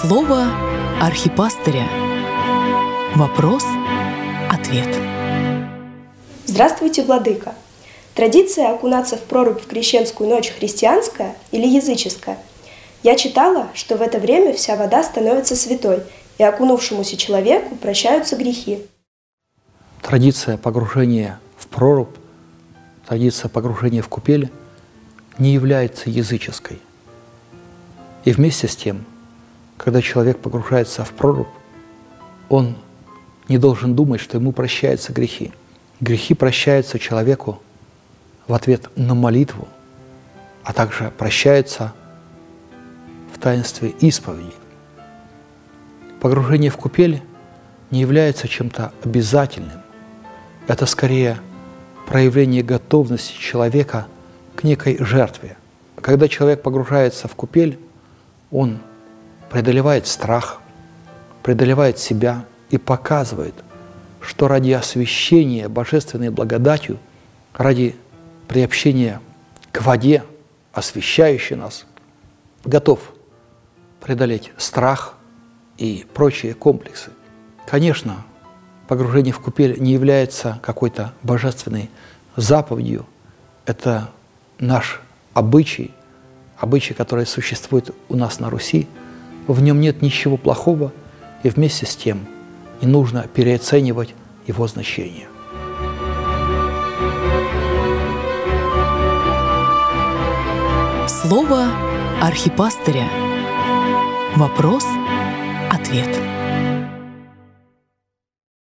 Слово архипастыря. Вопрос-ответ. Здравствуйте, владыка! Традиция окунаться в прорубь в крещенскую ночь христианская или языческая? Я читала, что в это время вся вода становится святой, и окунувшемуся человеку прощаются грехи. Традиция погружения в прорубь, традиция погружения в купель не является языческой. И вместе с тем, когда человек погружается в прорубь, он не должен думать, что ему прощаются грехи. Грехи прощаются человеку в ответ на молитву, а также прощаются в таинстве исповеди. Погружение в купель не является чем-то обязательным. Это скорее проявление готовности человека к некой жертве. Когда человек погружается в купель, он преодолевает страх, преодолевает себя и показывает, что ради освящения божественной благодатью, ради приобщения к воде, освящающей нас, готов преодолеть страх и прочие комплексы. Конечно, погружение в купель не является какой-то божественной заповедью. Это наш обычай, который существует у нас на Руси. В нем нет ничего плохого, и вместе с тем не нужно переоценивать его значение. Слово архипастыря. Вопрос-ответ.